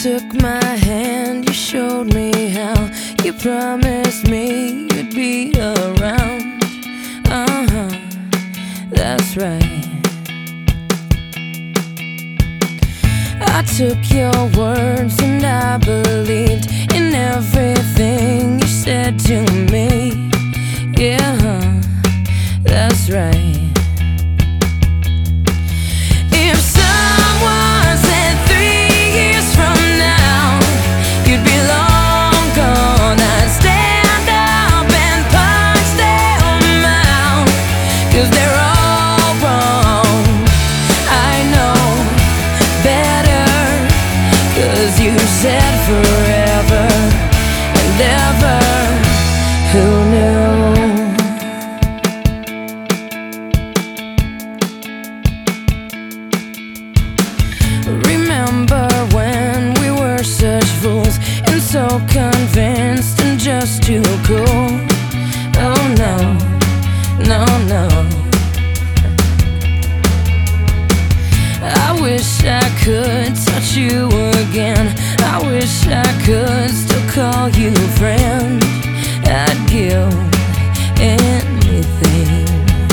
took my hand, you showed me how. You promised me you'd be around. That's right. I took your words and I believed in everything you said to me. Yeah, that's right. If someone said 3 years from now you'd be long gone, I'd stand up and punch them out, 'cause they're all wrong. I know better, 'cause you said forever and ever. Who knew? Remember when we were such fools and so convinced and just too cool? Oh no, no, no. I wish I could touch you again. I wish I could still call you friend. I'd give anything.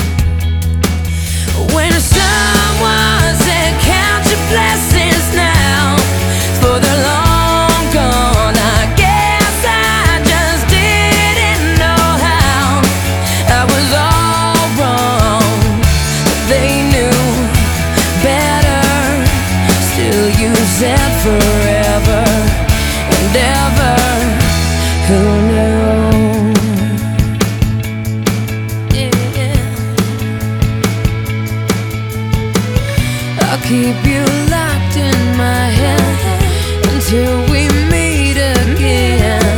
When someone said count your blessings now, for they're long gone, I guess I just didn't know how. I was all wrong, but they knew better. Still you said forever and ever. Who knew? I'll keep you locked in my head until we meet again.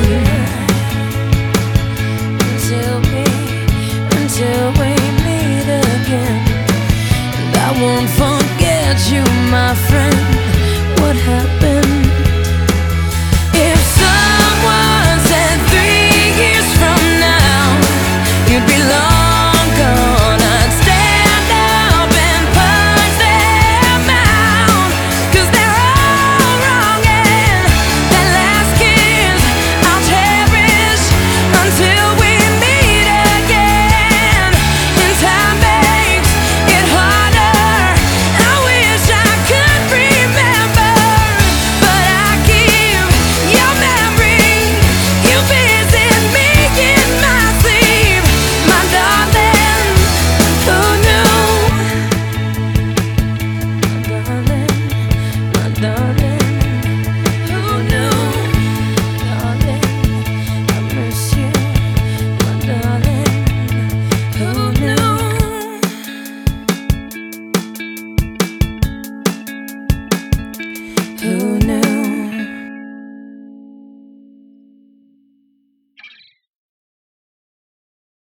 Until we meet again. And I won't forget you, my friend. What happened? If someone said 3 years from now you'd be long gone,